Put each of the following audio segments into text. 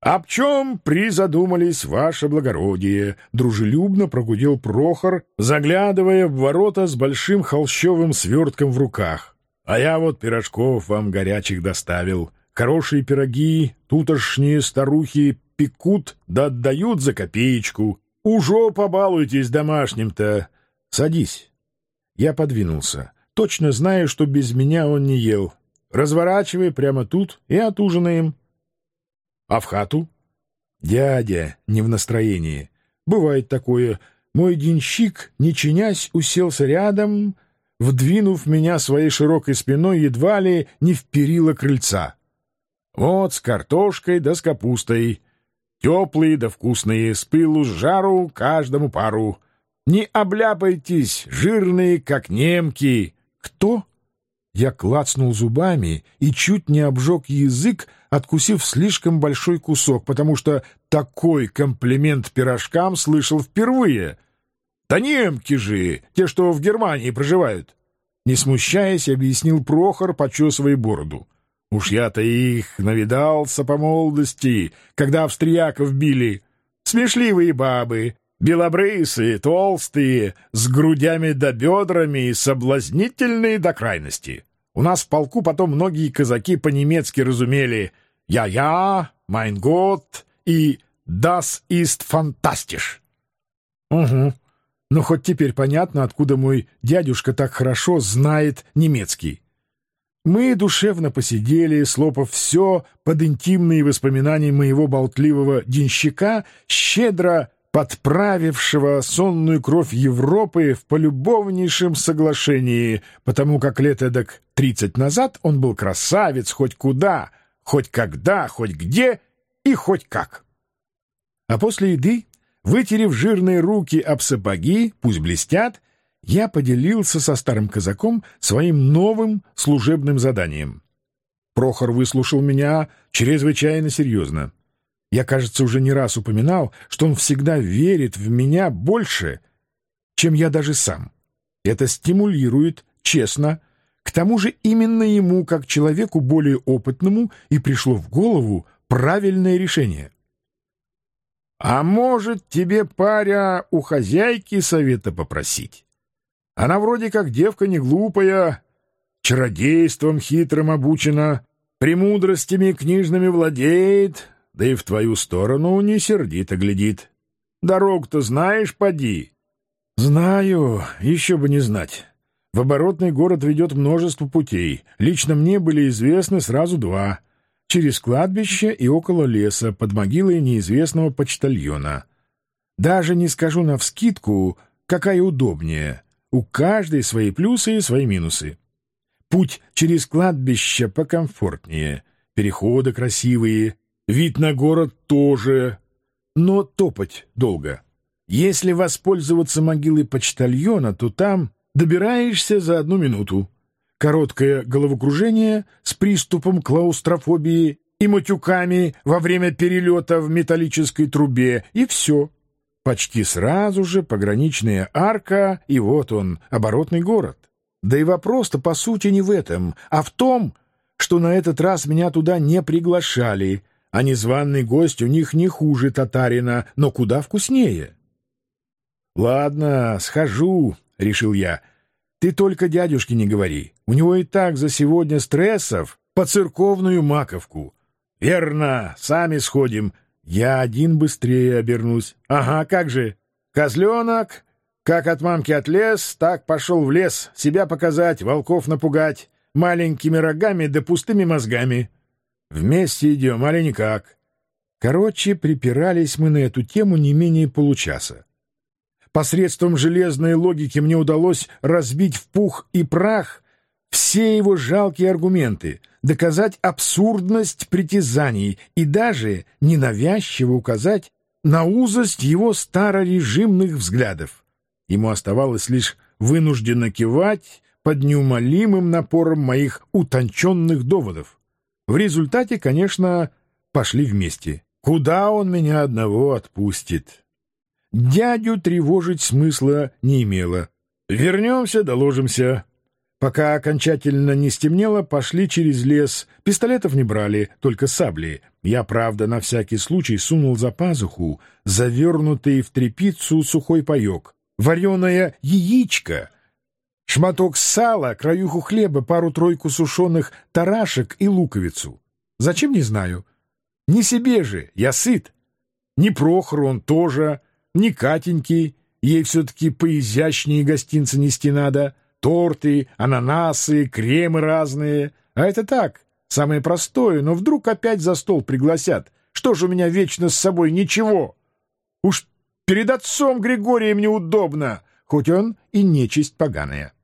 «Об чем призадумались, ваше благородие?» — дружелюбно прогудел Прохор, заглядывая в ворота с большим холщовым свертком в руках. «А я вот пирожков вам горячих доставил. Хорошие пироги, тутошние старухи пекут да отдают за копеечку. Ужо побалуйтесь домашним-то. Садись». Я подвинулся, точно зная, что без меня он не ел. «Разворачивай прямо тут и отужинаем». «А в хату?» «Дядя не в настроении. Бывает такое. Мой денщик, не чинясь, уселся рядом, вдвинув меня своей широкой спиной едва ли не в перила крыльца. Вот с картошкой да с капустой. Теплые да вкусные, с пылу с жару каждому пару. Не обляпайтесь, жирные, как немки». «Кто?» Я клацнул зубами и чуть не обжег язык, откусив слишком большой кусок, потому что такой комплимент пирожкам слышал впервые. «Да немки же, те, что в Германии проживают!» Не смущаясь, объяснил Прохор, почесывая бороду. «Уж я-то их навидался по молодости, когда австрияков били. Смешливые бабы, белобрысые, толстые, с грудями да бедрами и соблазнительные до крайности. У нас в полку потом многие казаки по-немецки разумели «Я-я», «Mein Gott» и «Das ist fantastisch». Угу. Но хоть теперь понятно, откуда мой дядюшка так хорошо знает немецкий. Мы душевно посидели, слопав все под интимные воспоминания моего болтливого денщика, щедро подправившего сонную кровь Европы в полюбовнейшем соглашении, потому как лет эдак 30 назад он был красавец хоть куда, хоть когда, хоть где и хоть как. А после еды, вытерев жирные руки об сапоги, пусть блестят, я поделился со старым казаком своим новым служебным заданием. Прохор выслушал меня чрезвычайно серьезно. Я, кажется, уже не раз упоминал, что он всегда верит в меня больше, чем я даже сам. Это стимулирует, честно. К тому же именно ему, как человеку более опытному, и пришло в голову правильное решение. «А может, тебе, паря, у хозяйки совета попросить? Она вроде как девка не глупая, чародейством хитрым обучена, премудростями книжными владеет». Да и в твою сторону не сердито глядит. Дорогу-то знаешь, поди? Знаю, еще бы не знать. В оборотный город ведет множество путей. Лично мне были известны сразу два. Через кладбище и около леса, под могилой неизвестного почтальона. Даже не скажу навскидку, какая удобнее. У каждой свои плюсы и свои минусы. Путь через кладбище покомфортнее. Переходы красивые. Вид на город тоже, но топать долго. Если воспользоваться могилой почтальона, то там добираешься за 1 минуту. Короткое головокружение с приступом клаустрофобии и матюками во время перелета в металлической трубе, и все. Почти сразу же пограничная арка, и вот он, оборотный город. Да и вопрос-то, по сути, не в этом, а в том, что на этот раз меня туда не приглашали, а незваный гость у них не хуже татарина, но куда вкуснее. «Ладно, схожу», — решил я. «Ты только дядюшке не говори. У него и так за сегодня стрессов по церковную маковку». «Верно, сами сходим. Я один быстрее обернусь». «Ага, как же. Козленок, как от мамки отлез, так пошел в лес, себя показать, волков напугать, маленькими рогами да пустыми мозгами». «Вместе идем, али никак?» Короче, припирались мы на эту тему не менее получаса. Посредством железной логики мне удалось разбить в пух и прах все его жалкие аргументы, доказать абсурдность притязаний и даже ненавязчиво указать на узость его старорежимных взглядов. Ему оставалось лишь вынужденно кивать под неумолимым напором моих утонченных доводов. В результате, конечно, пошли вместе. Куда он меня одного отпустит? Дядю тревожить смысла не имело. Вернемся, доложимся. Пока окончательно не стемнело, пошли через лес. Пистолетов не брали, только сабли. Я, правда, на всякий случай сунул за пазуху завернутый в тряпицу сухой паек, вареное яичко, шматок сала, краюху хлеба, пару-тройку сушеных тарашек и луковицу. Зачем, не знаю. Не себе же, я сыт. Ни Прохору он тоже, ни Катеньке, ей все-таки поизящнее гостинцы нести надо. Торты, ананасы, кремы разные. А это так, самое простое, но вдруг опять за стол пригласят. Что же у меня вечно с собой ничего? Уж перед отцом Григорием неудобно, хоть он и нечисть поганая.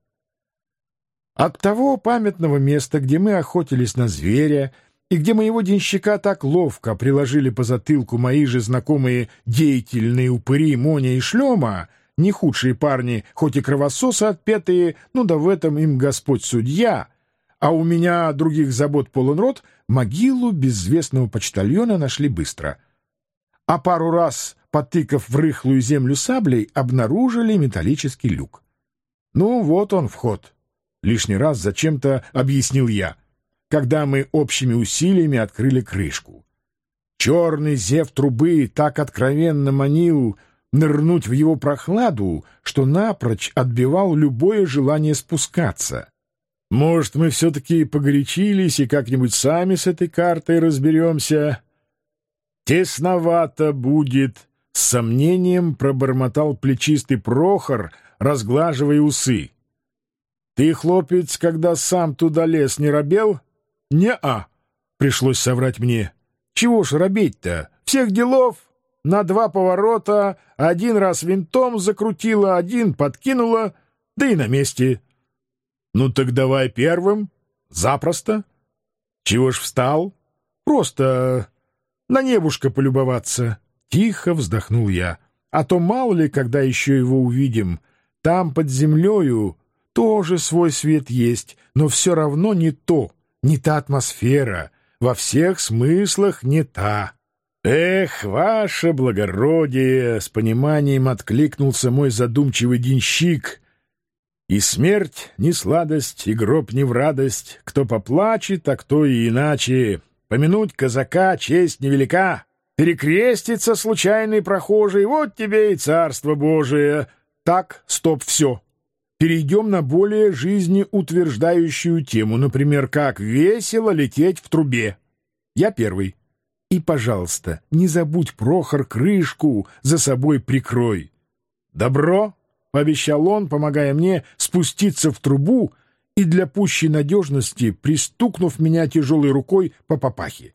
От того памятного места, где мы охотились на зверя, и где моего денщика так ловко приложили по затылку мои же знакомые деятельные упыри Моня и Шлема, не худшие парни, хоть и кровососы отпетые, ну да в этом им Господь судья, а у меня других забот полон рот, могилу безвестного почтальона нашли быстро. А пару раз, потыкав в рыхлую землю саблей, обнаружили металлический люк. Ну, вот он вход. Лишний раз зачем-то объяснил я, когда мы общими усилиями открыли крышку. Черный зев трубы так откровенно манил нырнуть в его прохладу, что напрочь отбивал любое желание спускаться. Может, мы все-таки погорячились и как-нибудь сами с этой картой разберемся? Тесновато будет, — с сомнением пробормотал плечистый Прохор, разглаживая усы. Ты, хлопец, когда сам туда лез, не робел? Не-а, пришлось соврать мне. Чего ж робеть-то? Всех делов на 2 поворота, 1 раз винтом закрутила, 1 подкинула, да и на месте. Ну так давай первым, запросто. Чего ж встал? Просто на небушко полюбоваться. Тихо вздохнул я. А то мало ли, когда еще его увидим. Там под землею тоже свой свет есть, но все равно не то, не та атмосфера, во всех смыслах не та. «Эх, ваше благородие!» — с пониманием откликнулся мой задумчивый денщик. «И смерть не сладость, и гроб не в радость. Кто поплачет, а кто и иначе. Помянуть казака честь невелика. Перекрестится случайный прохожий, вот тебе и царство Божие. Так, стоп, все. Перейдем на более жизнеутверждающую тему, например, как весело лететь в трубе. Я первый. И, пожалуйста, не забудь, Прохор, крышку за собой прикрой. Добро, — пообещал он, помогая мне спуститься в трубу и для пущей надежности пристукнув меня тяжелой рукой по папахе.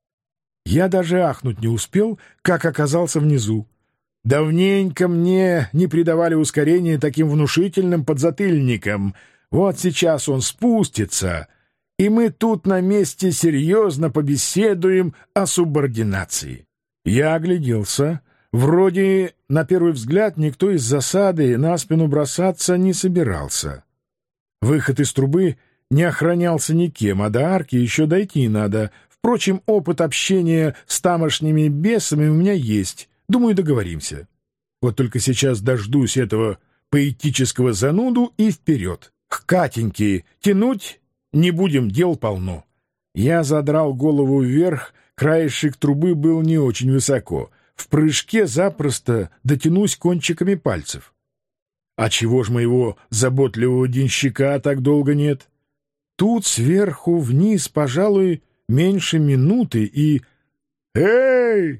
Я даже ахнуть не успел, как оказался внизу. Давненько мне не придавали ускорения таким внушительным подзатыльникам. Вот сейчас он спустится, и мы тут на месте серьезно побеседуем о субординации. Я огляделся. Вроде, на первый взгляд, никто из засады на спину бросаться не собирался. Выход из трубы не охранялся никем, а до арки еще дойти надо. Впрочем, опыт общения с тамошними бесами у меня есть. Думаю, договоримся. Вот только сейчас дождусь этого поэтического зануду и вперед. К Катеньке тянуть не будем, дел полно. Я задрал голову вверх, краешек трубы был не очень высоко. В прыжке запросто дотянусь кончиками пальцев. А чего ж моего заботливого денщика так долго нет? Тут сверху вниз, пожалуй, меньше минуты и... «Эй!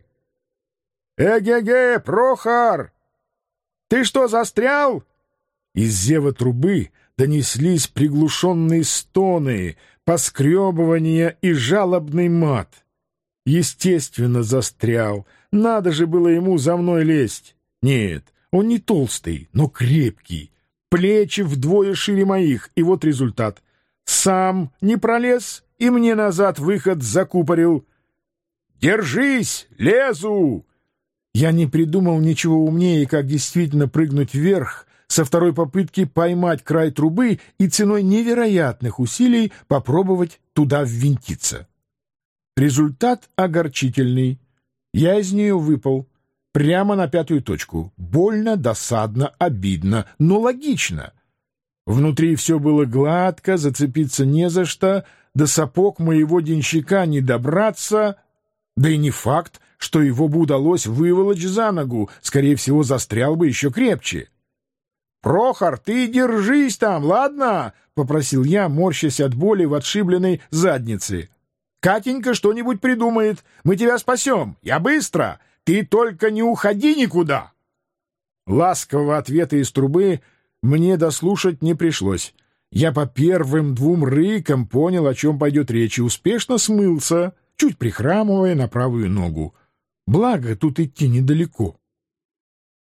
Эге-ге, Прохор! Ты что, застрял?» Из зева трубы донеслись приглушенные стоны, поскребывания и жалобный мат. Естественно, застрял. Надо же было ему за мной лезть. Нет, он не толстый, но крепкий. Плечи вдвое шире моих, и вот результат. Сам не пролез и мне назад выход закупорил. «Держись! Лезу!» Я не придумал ничего умнее, как действительно прыгнуть вверх, со второй попытки поймать край трубы и ценой невероятных усилий попробовать туда ввинтиться. Результат огорчительный. Я из нее выпал. Прямо на 5-ю точку. Больно, досадно, обидно, но логично. Внутри все было гладко, зацепиться не за что, до сапог моего денщика не добраться, да и не факт, что его бы удалось выволочь за ногу, скорее всего, застрял бы еще крепче. «Прохор, ты держись там, ладно?» — попросил я, морщась от боли в отшибленной заднице. «Катенька что-нибудь придумает, мы тебя спасем, я быстро, ты только не уходи никуда!» Ласкового ответа из трубы мне дослушать не пришлось. Я по первым двум рыкам понял, о чем пойдет речь, и успешно смылся, чуть прихрамывая на правую ногу. Благо, тут идти недалеко.